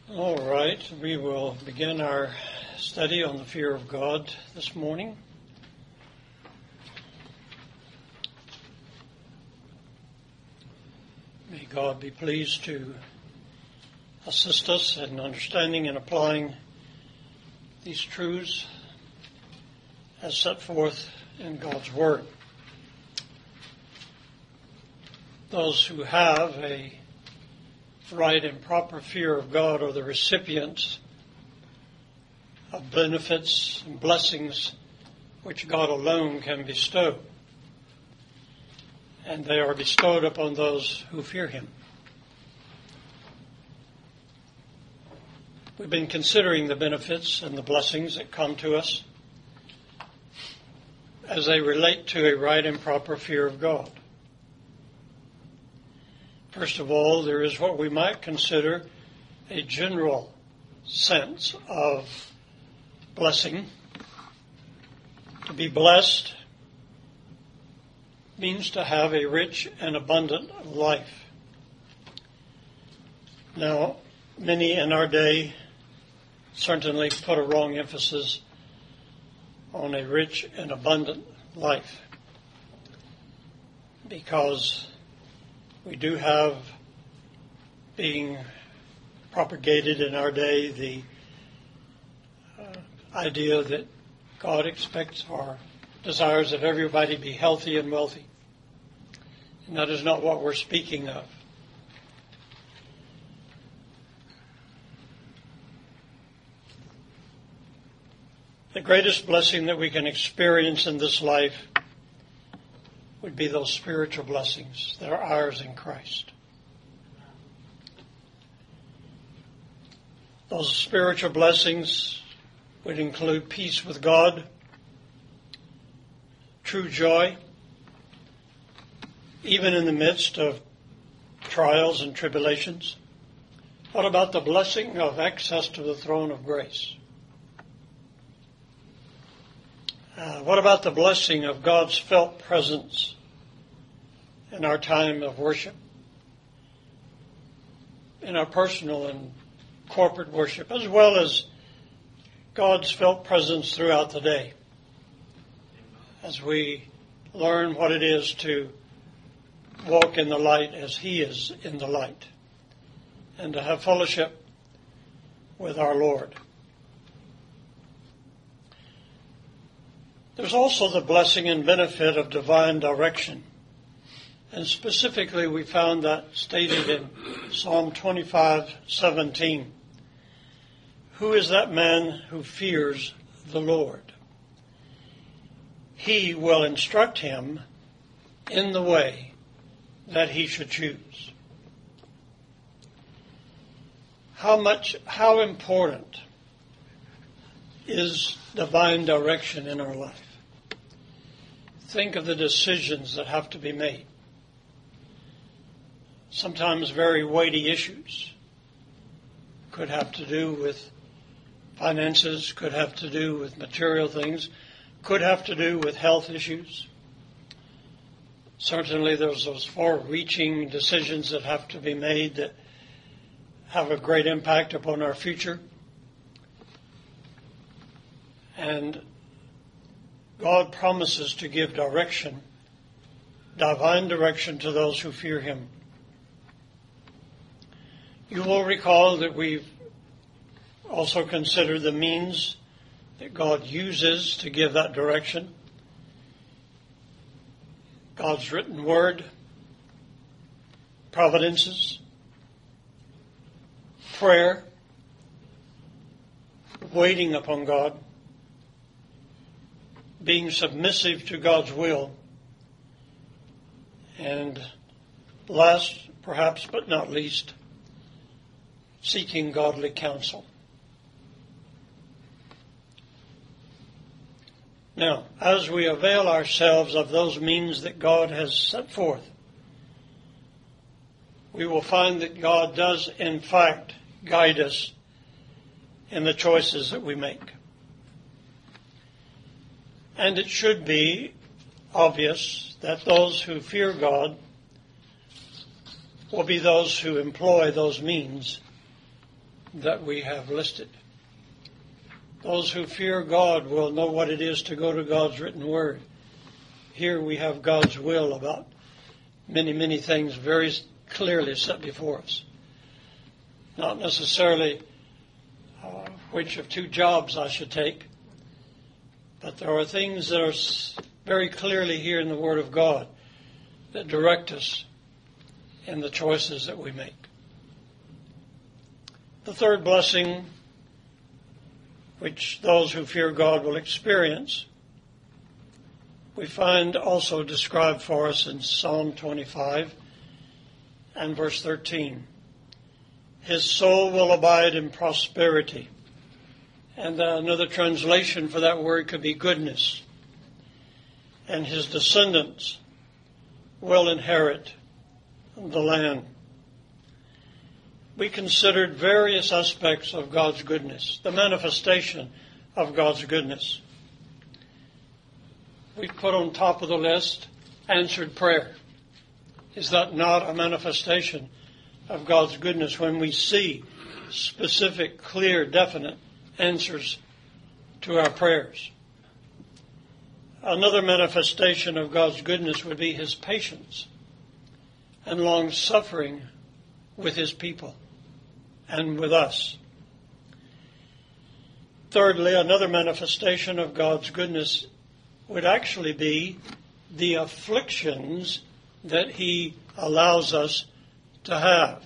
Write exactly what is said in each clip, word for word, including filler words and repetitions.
All right, we will begin our study on the fear of God this morning. May God be pleased to assist us in understanding and applying these truths as set forth in God's Word. Those who have a right and proper fear of God are the recipients of benefits and blessings which God alone can bestow. And they are bestowed upon those who fear Him. We've been considering the benefits and the blessings that come to us as they relate to a right and proper fear of God. First of all, there is what we might consider a general sense of blessing. To be blessed means to have a rich and abundant life. Now, many in our day certainly put a wrong emphasis on a rich and abundant life, because we do have, being propagated in our day, the uh, idea that God expects or desires that everybody be healthy and wealthy. And that is not what we're speaking of. The greatest blessing that we can experience in this life would be those spiritual blessings that are ours in Christ. Those spiritual blessings would include peace with God, true joy, even in the midst of trials and tribulations. What about the blessing of access to the throne of grace? Uh, what about the blessing of God's felt presence in our time of worship, in our personal and corporate worship, as well as God's felt presence throughout the day, as we learn what it is to walk in the light as He is in the light, and to have fellowship with our Lord. There's also the blessing and benefit of divine direction. And specifically, we found that stated in Psalm twenty-five seventeen. Who is that man who fears the Lord? He will instruct him in the way that he should choose. How much, how important is divine direction in our life? Think of the decisions that have to be made. Sometimes very weighty issues. Could have to do with finances, could have to do with material things, could have to do with health issues. Certainly there's those far-reaching decisions that have to be made that have a great impact upon our future. And God promises to give direction, divine direction, to those who fear Him. You will recall that we've also considered the means that God uses to give that direction. God's written word, providences, prayer, waiting upon God, being submissive to God's will, and last, perhaps but not least, seeking godly counsel. Now, as we avail ourselves of those means that God has set forth, we will find that God does, in fact, guide us in the choices that we make. And it should be obvious that those who fear God will be those who employ those means that we have listed. Those who fear God will know what it is to go to God's written word. Here we have God's will about many, many things very clearly set before us. Not necessarily uh, which of two jobs I should take, but there are things that are very clearly here in the Word of God that direct us in the choices that we make. The third blessing, which those who fear God will experience, we find also described for us in Psalm twenty-five and verse thirteen. His soul will abide in prosperity. And uh, another translation for that word could be goodness. And his descendants will inherit the land. We considered various aspects of God's goodness, the manifestation of God's goodness. We put on top of the list answered prayer. Is that not a manifestation of God's goodness when we see specific, clear, definite answers to our prayers? Another manifestation of God's goodness would be his patience and long-suffering with his people and with us. Thirdly, another manifestation of God's goodness would actually be the afflictions that he allows us to have.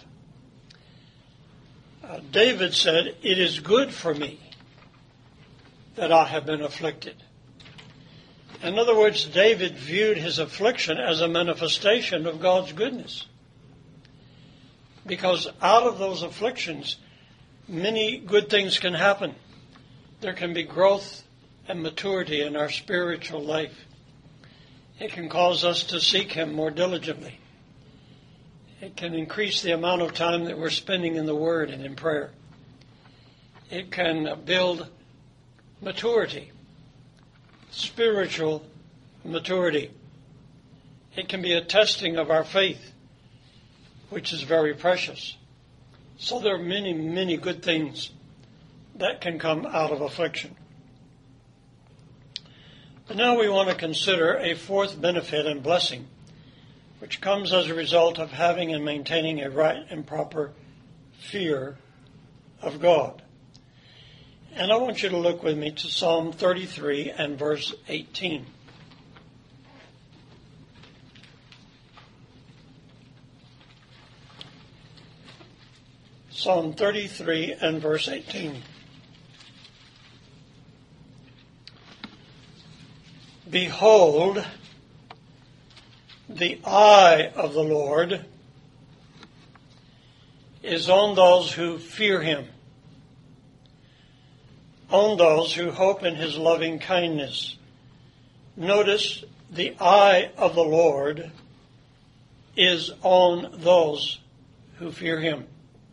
Uh, David said, "It is good for me that I have been afflicted." In other words, David viewed his affliction as a manifestation of God's goodness. Because out of those afflictions, many good things can happen. There can be growth and maturity in our spiritual life. It can cause us to seek him more diligently. It can increase the amount of time that we're spending in the Word and in prayer. It can build maturity, spiritual maturity. It can be a testing of our faith, which is very precious. So there are many, many good things that can come out of affliction. But now we want to consider a fourth benefit and blessing, which comes as a result of having and maintaining a right and proper fear of God. And I want you to look with me to Psalm thirty-three and verse eighteen. Psalm thirty-three and verse eighteen. Behold, the eye of the Lord is on those who fear him, on those who hope in his loving kindness. Notice, the eye of the Lord is on those who fear him.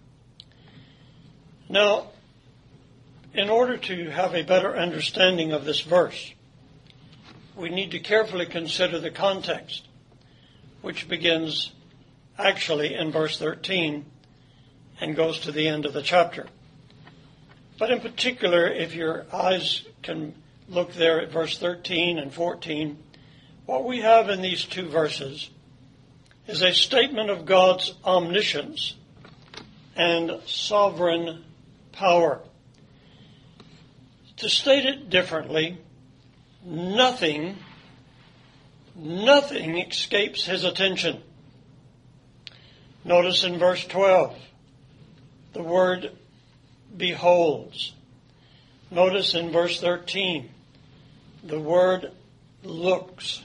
Now, in order to have a better understanding of this verse, we need to carefully consider the context, which begins actually in verse thirteen and goes to the end of the chapter. But in particular, if your eyes can look there at verse thirteen and fourteen, what we have in these two verses is a statement of God's omniscience and sovereign power. To state it differently, nothing, nothing escapes his attention. Notice in verse twelve, the word beholds. Notice in verse thirteen, the word looks.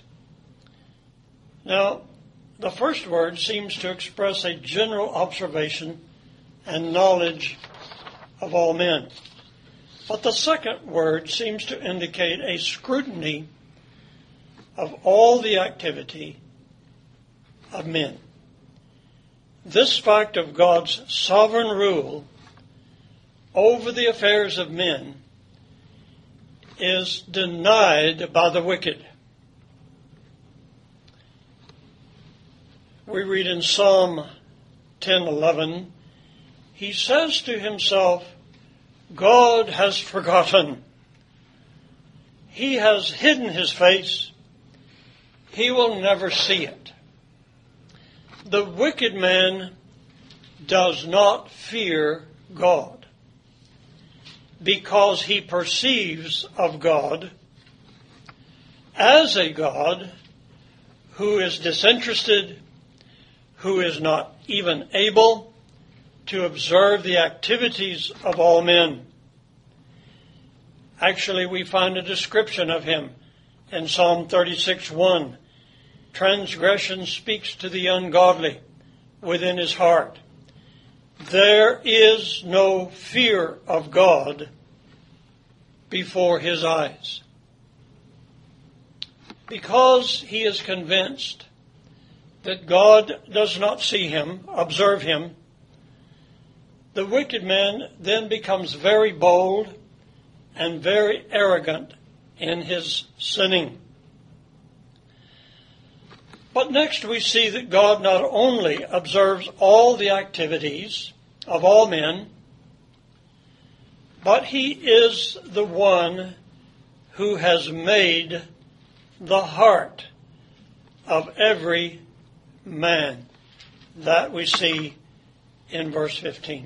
Now, the first word seems to express a general observation and knowledge of all men. But the second word seems to indicate a scrutiny of all the activity of men. This fact of God's sovereign rule over the affairs of men is denied by the wicked. We read in Psalm ten eleven, he says to himself, God has forgotten. He has hidden his face. He will never see it. The wicked man does not fear God because he perceives of God as a God who is disinterested, who is not even able to observe the activities of all men. Actually, we find a description of him in Psalm thirty-six one. Transgression speaks to the ungodly within his heart. There is no fear of God before his eyes. Because he is convinced that God does not see him, observe him, the wicked man then becomes very bold and very arrogant in his sinning. But next we see that God not only observes all the activities of all men, but he is the one who has made the heart of every man. That we see in verse fifteen.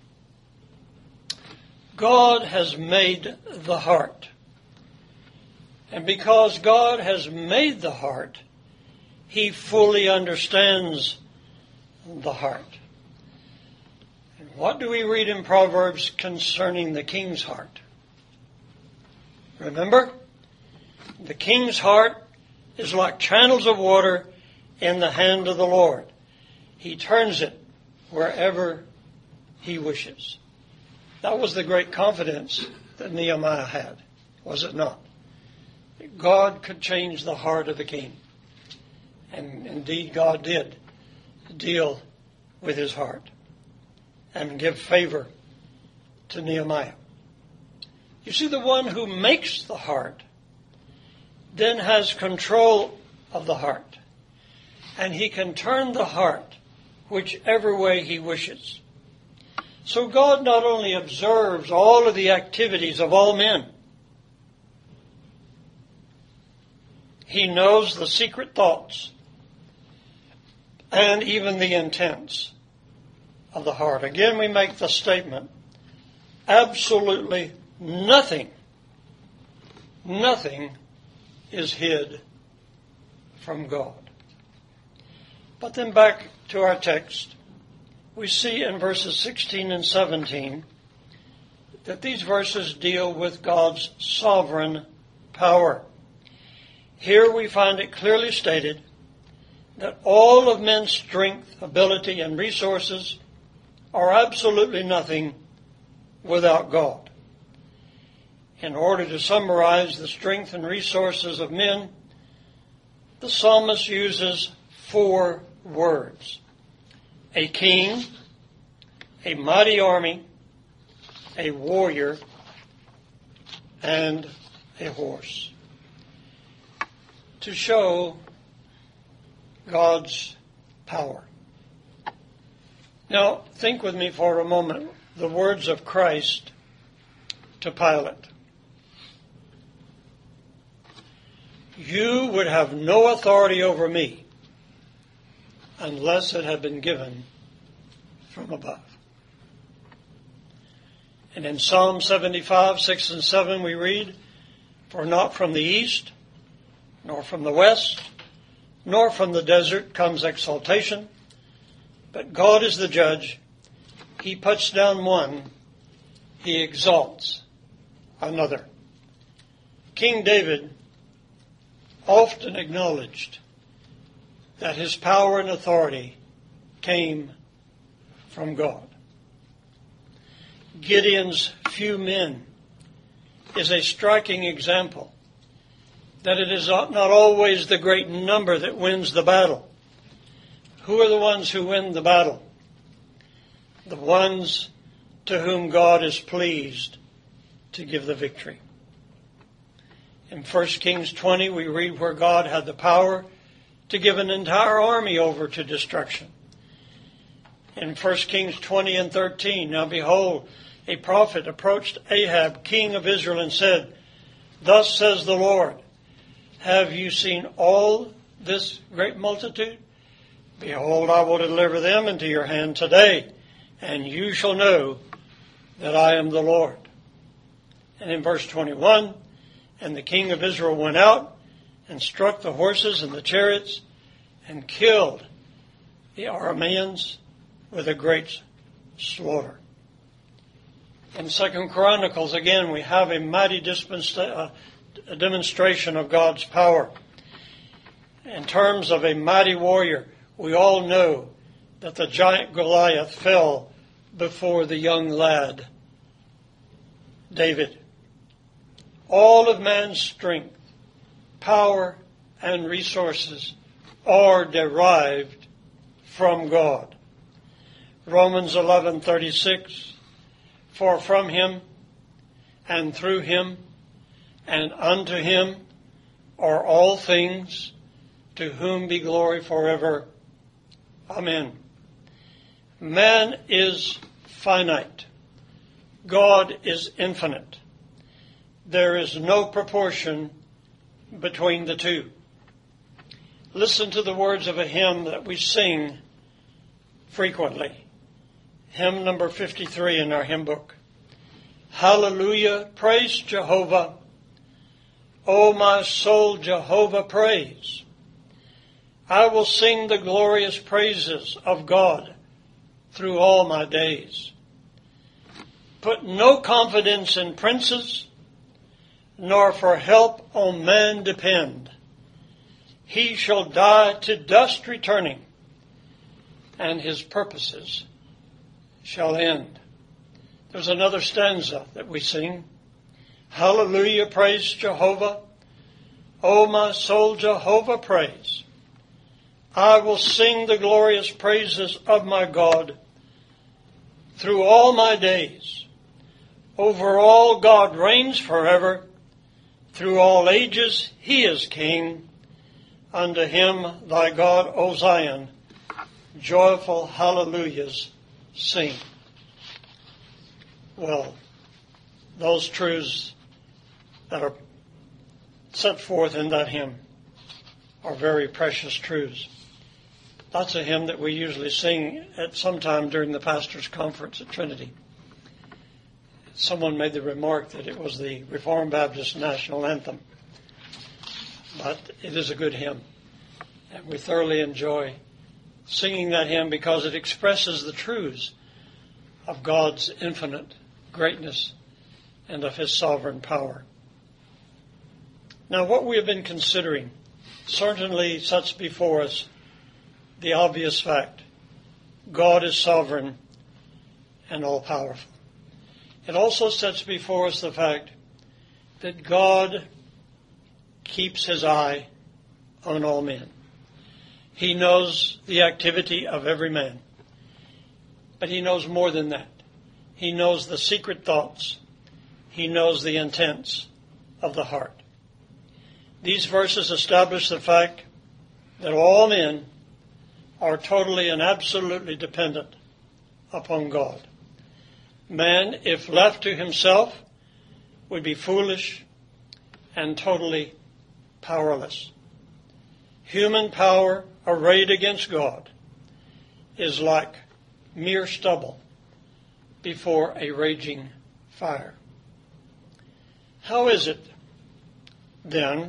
God has made the heart. And because God has made the heart, he fully understands the heart. And what do we read in Proverbs concerning the king's heart? Remember, the king's heart is like channels of water in the hand of the Lord. He turns it wherever he wishes. That was the great confidence that Nehemiah had, was it not? God could change the heart of the king. And indeed God did deal with his heart and give favor to Nehemiah. You see, the one who makes the heart then has control of the heart. And he can turn the heart whichever way he wishes. So God not only observes all of the activities of all men, he knows the secret thoughts and even the intents of the heart. Again, we make the statement, absolutely nothing, nothing is hid from God. But then back to our text, we see in verses sixteen and seventeen that these verses deal with God's sovereign power. Here we find it clearly stated that all of men's strength, ability, and resources are absolutely nothing without God. In order to summarize the strength and resources of men, the psalmist uses four words: a king, a mighty army, a warrior, and a horse, to show God's power. Now, think with me for a moment the words of Christ to Pilate. You would have no authority over me unless it had been given from above. And in Psalm seventy-five, six and seven we read, for not from the east, nor from the west, nor from the desert comes exaltation, but God is the judge. He puts down one, he exalts another. King David often acknowledged that his power and authority came from God. Gideon's few men is a striking example that it is not always the great number that wins the battle. Who are the ones who win the battle? The ones to whom God is pleased to give the victory. In First Kings twenty, we read where God had the power to give an entire army over to destruction. In First Kings twenty and thirteen, now behold, a prophet approached Ahab, king of Israel, and said, Thus says the Lord, have you seen all this great multitude? Behold, I will deliver them into your hand today, and you shall know that I am the Lord. And in verse twenty-one, and the king of Israel went out and struck the horses and the chariots and killed the Arameans with a great slaughter. In Second Chronicles, again, we have a mighty dispensa- uh, a demonstration of God's power. In terms of a mighty warrior, we all know that the giant Goliath fell before the young lad, David. All of man's strength, power, and resources are derived from God. Romans eleven thirty-six, for from him and through him and unto him are all things, to whom be glory forever. Amen. Man is finite. God is infinite. There is no proportion between the two. Listen to the words of a hymn that we sing frequently. Hymn number fifty-three in our hymn book. Hallelujah, praise Jehovah. O my soul, Jehovah praise. I will sing the glorious praises of God through all my days. Put no confidence in princes, nor for help on man depend. He shall die to dust returning, and his purposes shall end. There's another stanza that we sing. Hallelujah, praise Jehovah. O my soul, Jehovah praise. I will sing the glorious praises of my God through all my days. Over all God reigns forever. Through all ages he is king. Unto him thy God, O Zion, joyful hallelujahs sing. Well, those truths that are set forth in that hymn are very precious truths. That's a hymn that we usually sing at some time during the pastor's conference at Trinity. Someone made the remark that it was the Reformed Baptist national anthem. But it is a good hymn. And we thoroughly enjoy singing that hymn because it expresses the truths of God's infinite greatness and of his sovereign power. Now, what we have been considering certainly sets before us the obvious fact. God is sovereign and all-powerful. It also sets before us the fact that God keeps his eye on all men. He knows the activity of every man. But he knows more than that. He knows the secret thoughts. He knows the intents of the heart. These verses establish the fact that all men are totally and absolutely dependent upon God. Man, if left to himself, would be foolish and totally powerless. Human power arrayed against God is like mere stubble before a raging fire. How is it, then,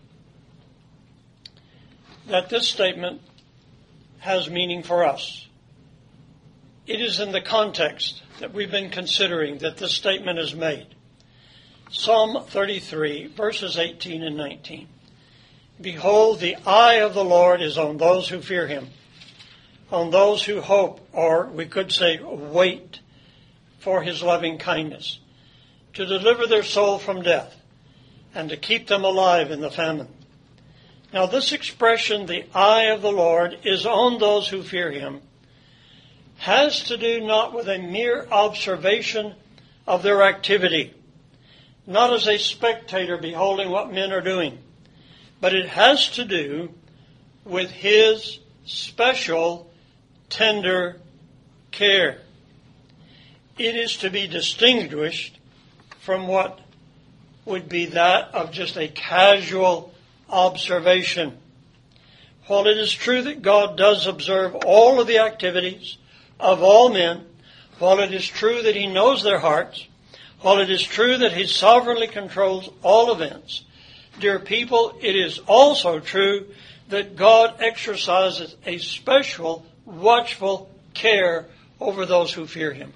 that this statement has meaning for us? It is in the context that we've been considering that this statement is made. Psalm thirty-three, verses eighteen and nineteen. Behold, the eye of the Lord is on those who fear him, on those who hope, or we could say wait, for his loving kindness, to deliver their soul from death, and to keep them alive in the famine. Now this expression, the eye of the Lord is on those who fear him, has to do not with a mere observation of their activity, not as a spectator beholding what men are doing, but it has to do with his special, tender care. It is to be distinguished from what would be that of just a casual observation. While it is true that God does observe all of the activities of all men, while it is true that He knows their hearts, while it is true that He sovereignly controls all events, dear people, it is also true that God exercises a special, watchful care over those who fear Him.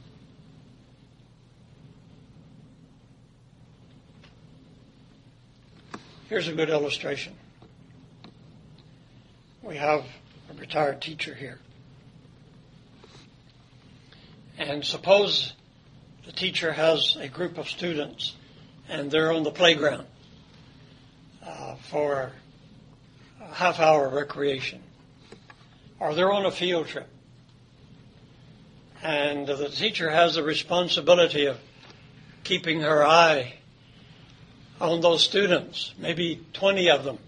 Here's a good illustration. We have a retired teacher here. And suppose the teacher has a group of students and they're on the playground uh, for a half-hour recreation. Or they're on a field trip. And the teacher has the responsibility of keeping her eye on those students, maybe twenty of them.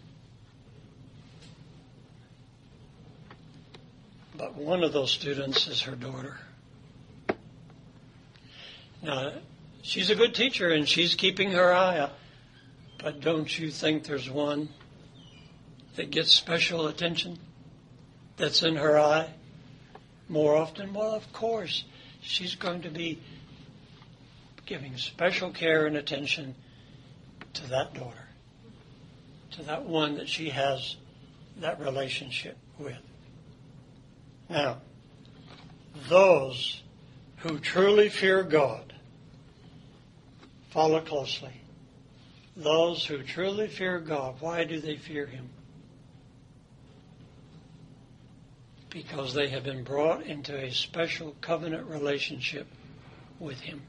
But one of those students is her daughter. Now, she's a good teacher and she's keeping her eye out. But don't you think there's one that gets special attention that's in her eye more often? Well, of course, she's going to be giving special care and attention to that daughter, to that one that she has that relationship with. Now, those who truly fear God, follow closely. Those who truly fear God, why do they fear Him? Because they have been brought into a special covenant relationship with Him.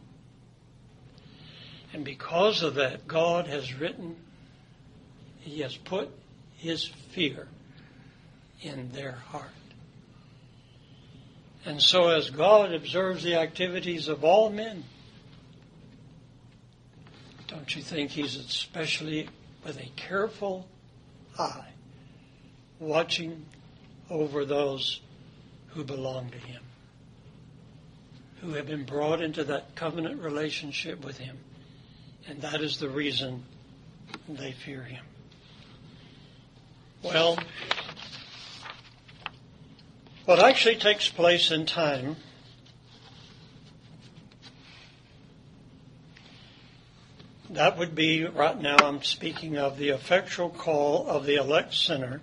And because of that, God has written, He has put His fear in their heart. And so as God observes the activities of all men, don't you think He's especially with a careful eye watching over those who belong to Him, who have been brought into that covenant relationship with Him? And that is the reason they fear Him. Well, what actually takes place in time that would be, right now I'm speaking of the effectual call of the elect sinner,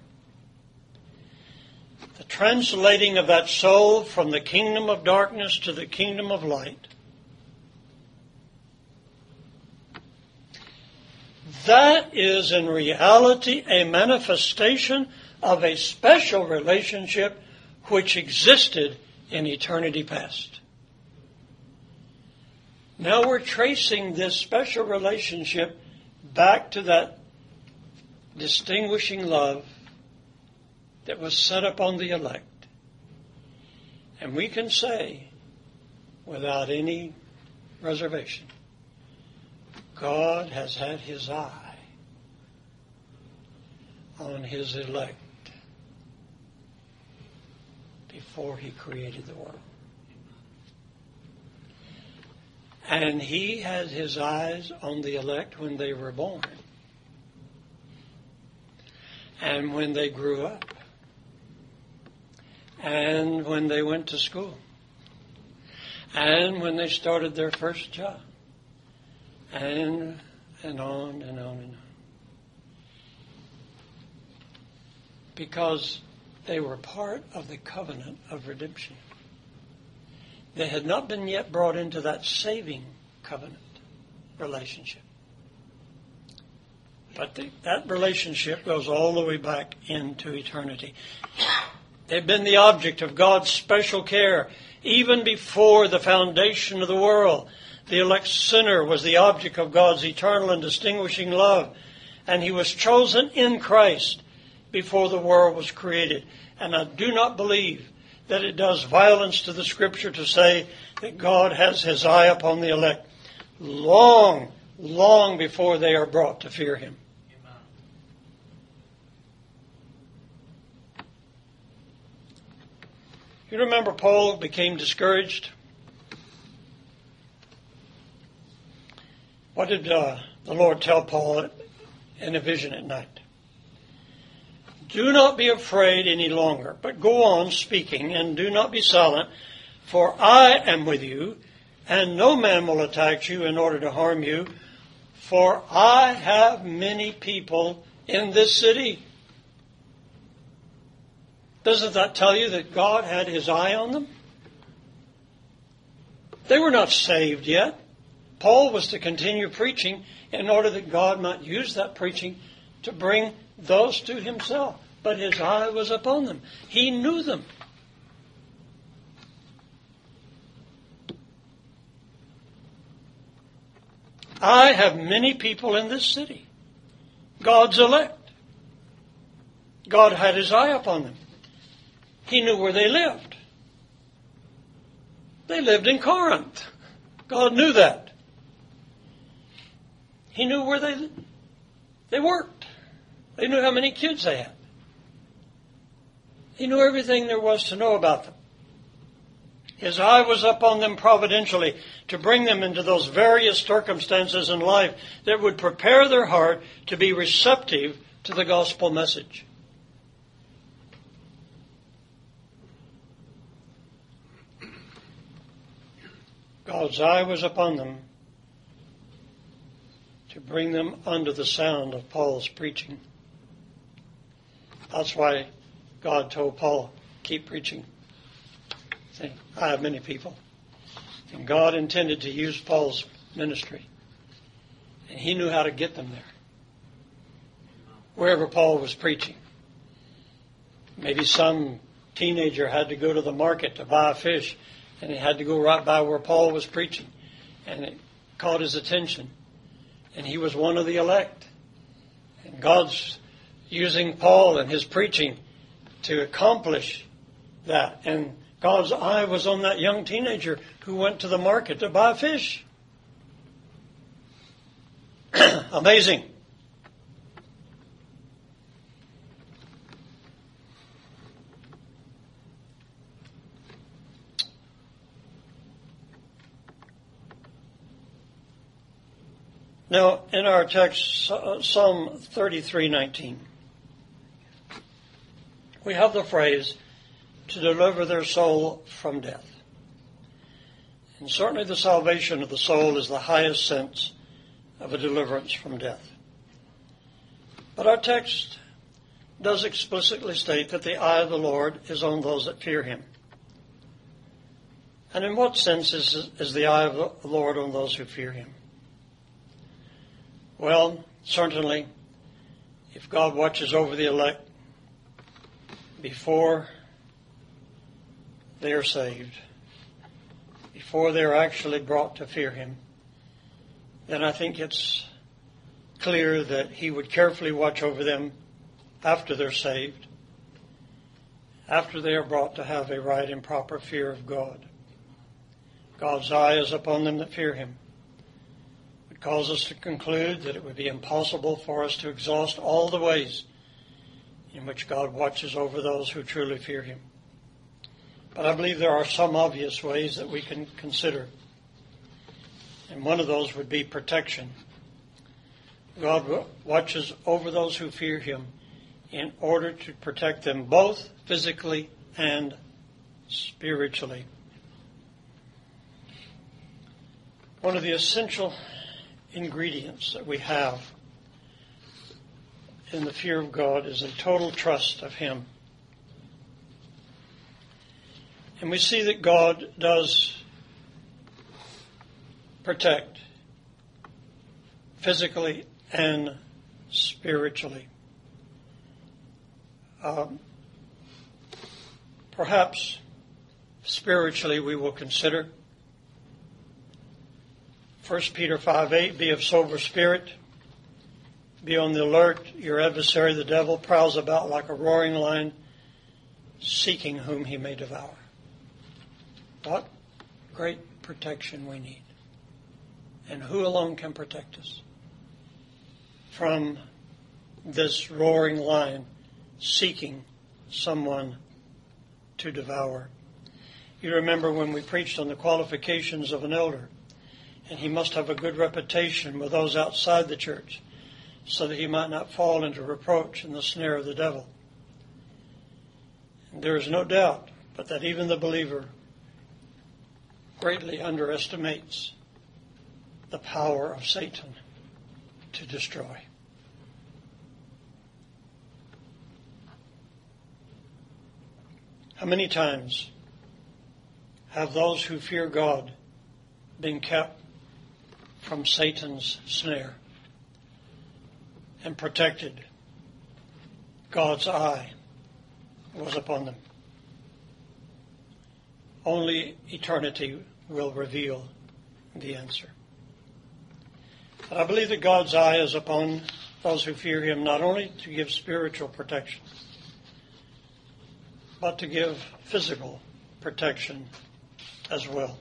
the translating of that soul from the kingdom of darkness to the kingdom of light. That is in reality a manifestation of a special relationship which existed in eternity past. Now we're tracing this special relationship back to that distinguishing love that was set upon the elect. And we can say, without any reservation, God has had His eye on His elect before He created the world. And He had His eyes on the elect when they were born and when they grew up and when they went to school and when they started their first job. And, and on and on and on. Because they were part of the covenant of redemption. They had not been yet brought into that saving covenant relationship. But the, that relationship goes all the way back into eternity. They've been the object of God's special care even before the foundation of the world. The elect sinner was the object of God's eternal and distinguishing love. And he was chosen in Christ before the world was created. And I do not believe that it does violence to the Scripture to say that God has His eye upon the elect long, long before they are brought to fear Him. You remember Paul became discouraged? What did uh, the Lord tell Paul in a vision at night? Do not be afraid any longer, but go on speaking, and do not be silent, for I am with you, and no man will attack you in order to harm you, for I have many people in this city. Doesn't that tell you that God had his eye on them? They were not saved yet. Paul was to continue preaching in order that God might use that preaching to bring those to himself. But his eye was upon them. He knew them. I have many people in this city. God's elect. God had his eye upon them. He knew where they lived. They lived in Corinth. God knew that. He knew where they they worked. They knew how many kids they had. He knew everything there was to know about them. His eye was upon them providentially to bring them into those various circumstances in life that would prepare their heart to be receptive to the gospel message. God's eye was upon them to bring them under the sound of Paul's preaching. That's why God told Paul, keep preaching. See, I have many people. And God intended to use Paul's ministry. And he knew how to get them there. Wherever Paul was preaching. Maybe some teenager had to go to the market to buy a fish, and he had to go right by where Paul was preaching. And it caught his attention. And he was one of the elect. And God's using Paul and his preaching to accomplish that. And God's eye was on that young teenager who went to the market to buy fish. Amazing. Now, in our text, Psalm thirty-three nineteen, we have the phrase, to deliver their soul from death. And certainly the salvation of the soul is the highest sense of a deliverance from death. But our text does explicitly state that the eye of the Lord is on those that fear him. And in what sense is, is the eye of the Lord on those who fear him? Well, certainly, if God watches over the elect before they are saved, before they are actually brought to fear him, then I think it's clear that he would carefully watch over them after they're saved, after they are brought to have a right and proper fear of God. God's eye is upon them that fear him. It calls us to conclude that it would be impossible for us to exhaust all the ways in which God watches over those who truly fear him. But I believe there are some obvious ways that we can consider. And one of those would be protection. God watches over those who fear him in order to protect them both physically and spiritually. One of the essential ingredients that we have in the fear of God is a total trust of him. And we see that God does protect physically and spiritually. Um, perhaps spiritually we will consider First Peter five eight, be of sober spirit, be on the alert. Your adversary, the devil, prowls about like a roaring lion, seeking whom he may devour. What great protection we need. And who alone can protect us from this roaring lion seeking someone to devour? You remember when we preached on the qualifications of an elder, and he must have a good reputation with those outside the church so that he might not fall into reproach and the snare of the devil. And there is no doubt but that even the believer greatly underestimates the power of Satan to destroy. How many times have those who fear God been kept from Satan's snare and protected? God's eye was upon them. Only eternity will reveal the answer. But I believe that God's eye is upon those who fear Him, not only to give spiritual protection, but to give physical protection as well.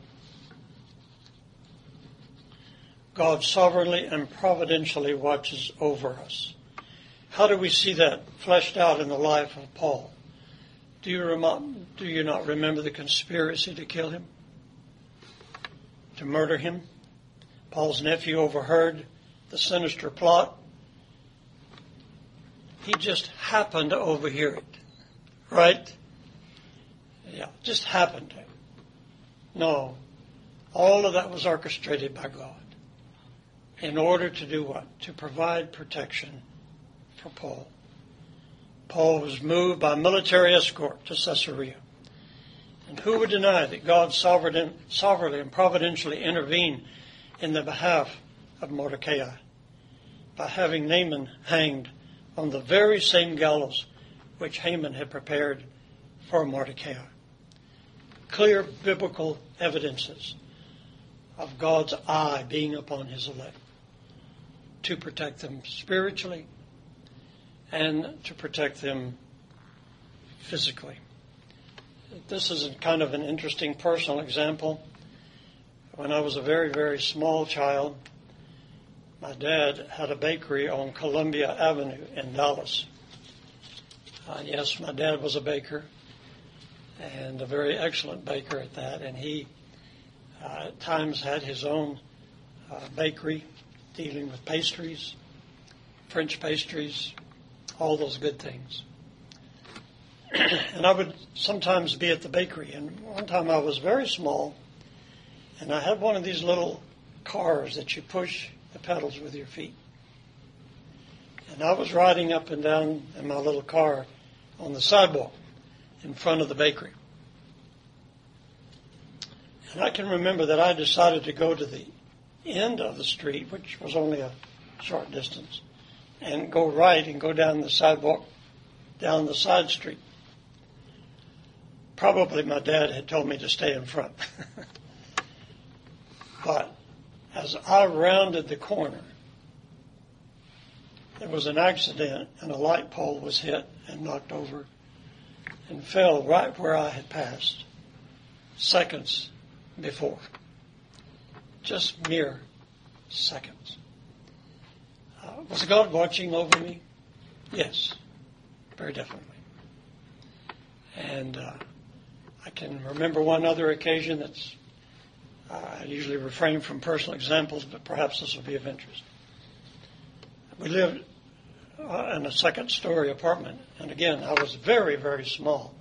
God sovereignly and providentially watches over us. How do we see that fleshed out in the life of Paul? Do you, rem- do you not remember the conspiracy to kill him? To murder him? Paul's nephew overheard the sinister plot. He just happened to overhear it. Right? Yeah, just happened to. No. All of that was orchestrated by God. In order to do what? To provide protection for Paul. Paul was moved by military escort to Caesarea. And who would deny that God sovereignly and providentially intervened in the behalf of Mordecai by having Naaman hanged on the very same gallows which Haman had prepared for Mordecai? Clear biblical evidences of God's eye being upon His elect to protect them spiritually and to protect them physically. This is kind of an interesting personal example. When I was a very, very small child, my dad had a bakery on Columbia Avenue in Dallas. Uh, yes, my dad was a baker, and a very excellent baker at that, and he uh, at times had his own uh, bakery dealing with pastries, French pastries, all those good things. And I would sometimes be at the bakery, and one time I was very small, and I had one of these little cars that you push the pedals with your feet. And I was riding up and down in my little car on the sidewalk in front of the bakery. And I can remember that I decided to go to the end of the street, which was only a short distance, and go right and go down the sidewalk, down the side street. Probably my dad had told me to stay in front. But as I rounded the corner, there was an accident and a light pole was hit and knocked over and fell right where I had passed seconds before. Just mere seconds. Uh, was God watching over me? Yes, very definitely. And uh, I can remember one other occasion that's, uh, I usually refrain from personal examples, but perhaps this will be of interest. We lived uh, in a second story apartment, and again, I was very, very small.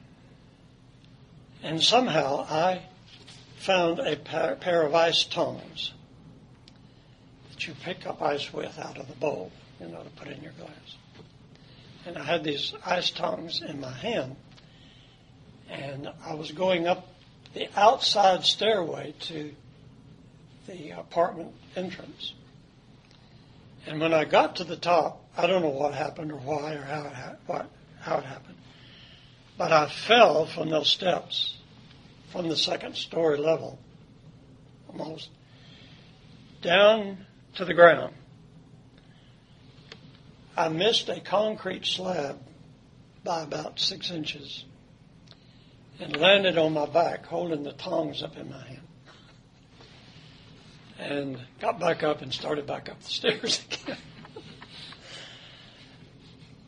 And somehow I found a pair, pair of ice tongs that you pick up ice with out of the bowl, you know, to put in your glass. And I had these ice tongs in my hand, and I was going up the outside stairway to the apartment entrance. And when I got to the top, I don't know what happened or why or how it, ha- what, how it happened, but I fell from those steps from the second story level, almost, down to the ground. I missed a concrete slab by about six inches and landed on my back, holding the tongs up in my hand. And got back up and started back up the stairs again.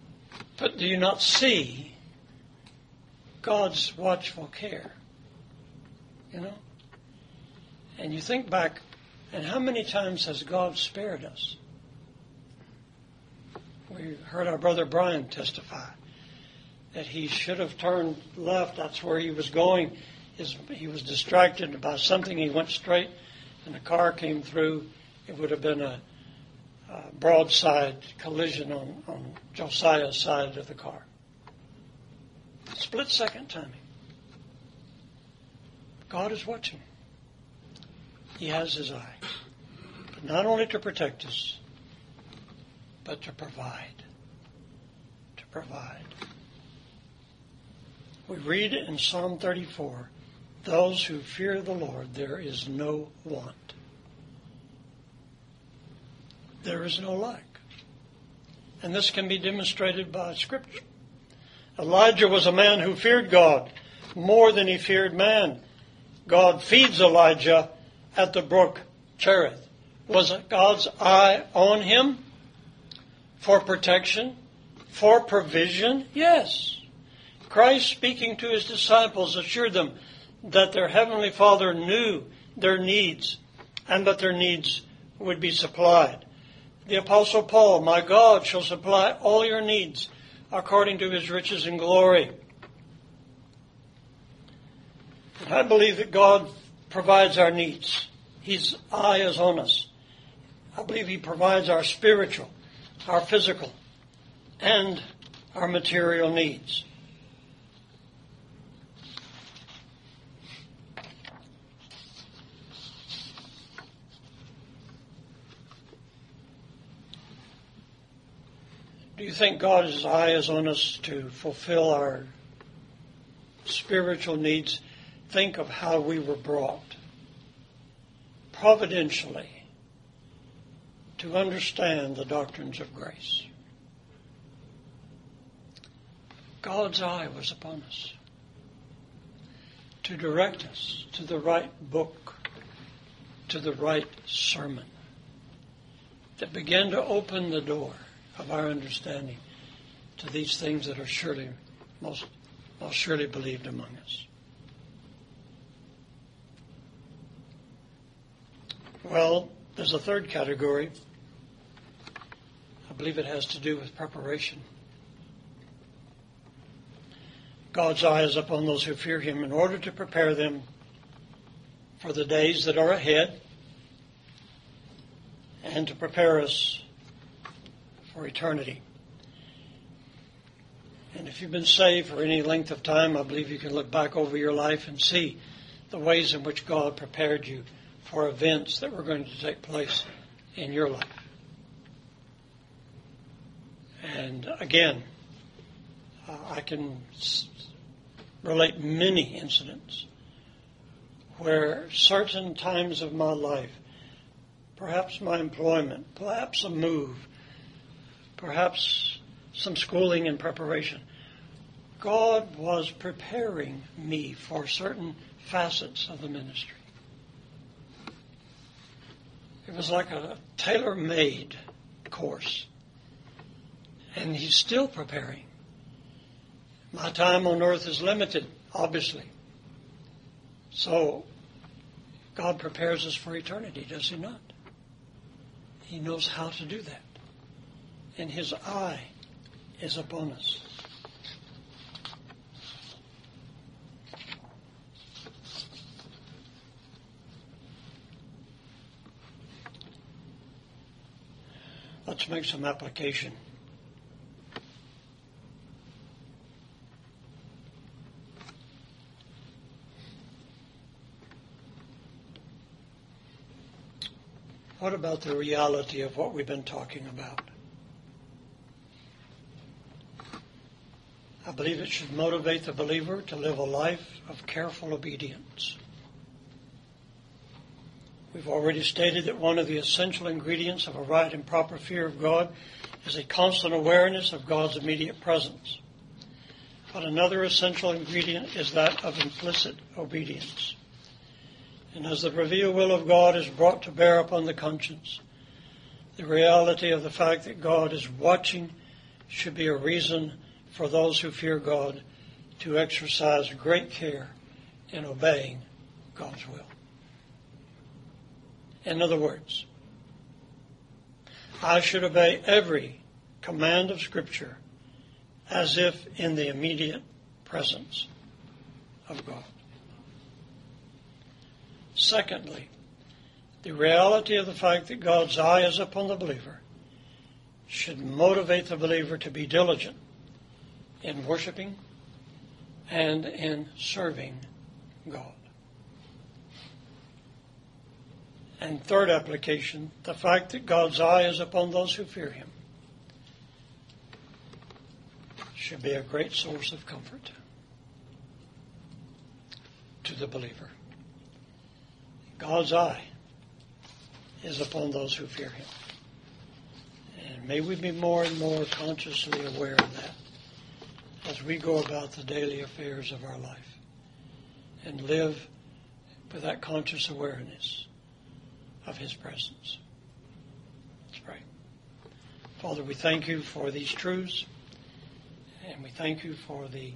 But do you not see God's watchful care you know. And you think back, and how many times has God spared us? We heard our brother Brian testify that he should have turned left. That's where he was going. His, he was distracted by something. He went straight, and a car came through. It would have been a, a broadside collision on, on Josiah's side of the car. Split-second timing. God is watching. He has His eye. But not only to protect us, but to provide. To provide. We read in Psalm thirty-four, those who fear the Lord, there is no want. There is no lack. And this can be demonstrated by Scripture. Elijah was a man who feared God more than he feared man. God feeds Elijah at the brook Cherith. Was God's eye on him for protection, for provision? Yes. Christ, speaking to His disciples, assured them that their Heavenly Father knew their needs and that their needs would be supplied. The Apostle Paul, my God shall supply all your needs according to His riches and glory. And I believe that God provides our needs. His eye is on us. I believe He provides our spiritual, our physical, and our material needs. Do you think God's eye is on us to fulfill our spiritual needs? Think of how we were brought providentially to understand the doctrines of grace. God's eye was upon us to direct us to the right book, to the right sermon, that began to open the door of our understanding to these things that are surely, most, most surely believed among us. Well, there's a third category. I believe it has to do with preparation. God's eye is upon those who fear Him in order to prepare them for the days that are ahead and to prepare us for eternity. And if you've been saved for any length of time, I believe you can look back over your life and see the ways in which God prepared you for events that were going to take place in your life. And again, uh, I can s- relate many incidents where certain times of my life, perhaps my employment, perhaps a move, perhaps some schooling and preparation, God was preparing me for certain facets of the ministry. It was like a tailor-made course. And He's still preparing. My time on earth is limited, obviously. So, God prepares us for eternity, does He not? He knows how to do that. And His eye is upon us. Let's make some application. What about the reality of what we've been talking about? I believe it should motivate the believer to live a life of careful obedience. We've already stated that one of the essential ingredients of a right and proper fear of God is a constant awareness of God's immediate presence. But another essential ingredient is that of implicit obedience. And as the revealed will of God is brought to bear upon the conscience, the reality of the fact that God is watching should be a reason for those who fear God to exercise great care in obeying God's will. In other words, I should obey every command of Scripture as if in the immediate presence of God. Secondly, the reality of the fact that God's eye is upon the believer should motivate the believer to be diligent in worshiping and in serving God. And third application, the fact that God's eye is upon those who fear Him should be a great source of comfort to the believer. God's eye is upon those who fear Him. And may we be more and more consciously aware of that as we go about the daily affairs of our life and live with that conscious awareness of His presence. Let's pray. Father, we thank You for these truths, and we thank You for the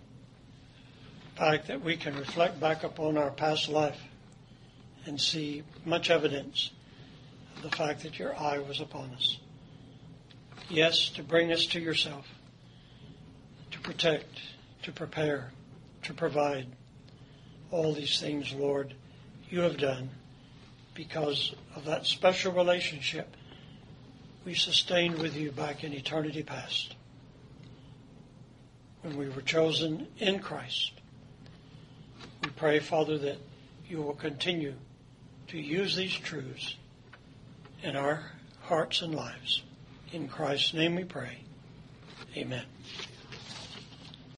fact that we can reflect back upon our past life and see much evidence of the fact that Your eye was upon us. Yes, to bring us to Yourself, to protect, to prepare, to provide. All these things, Lord, You have done because of that special relationship we sustained with You back in eternity past, when we were chosen in Christ. We pray, Father, that You will continue to use these truths in our hearts and lives. In Christ's name we pray. Amen.